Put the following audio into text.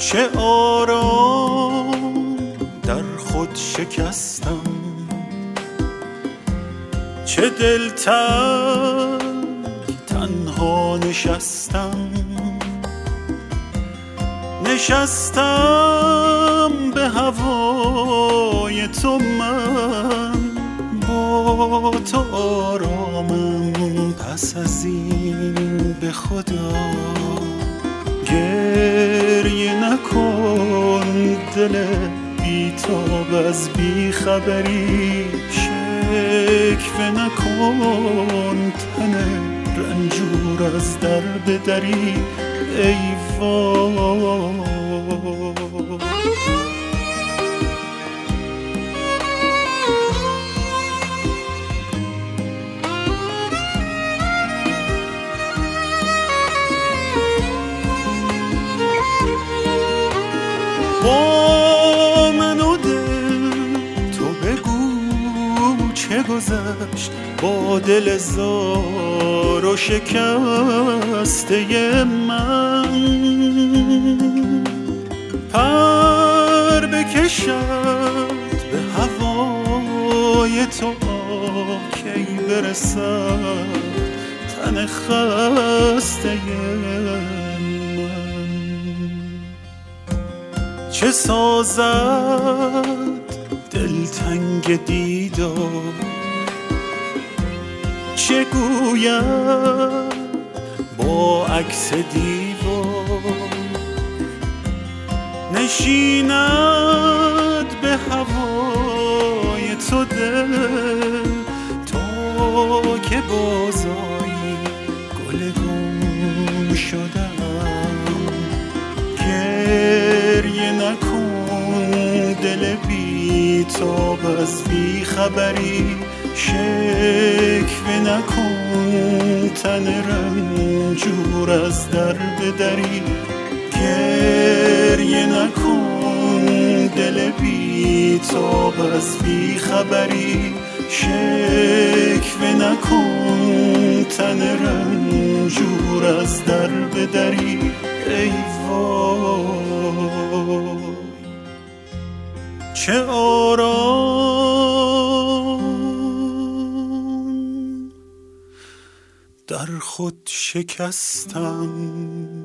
چه آرام در خود شکستم، چه دلتنگ تنها نشستم. نشستم به هوای تو، من با تو آرامم. پس از این به خدا گریه نکن، دل بیتاب از بیخبری. شکوه نکن، تن رنجور از درد دری. ای وای با من و دل تو بگو چه گذشت با دل زار و شکسته من. پر بکشد به هوای تو، کی برسد تن خسته من. چه سازد دلتنگ دیدار، چه گوید با عکس دیوار. نشیند به هوای تو دل، تا که بازایی گل گم شدم. گریه نکن، دل بیتاب از بیخبری. شکوه نکن، تن رنجور از درد دری. گریه نکن، دل بیتاب از بیخبری. شکوه نکن، تن رنجور از درد دری. ای وای چه آرام در خود شکستم.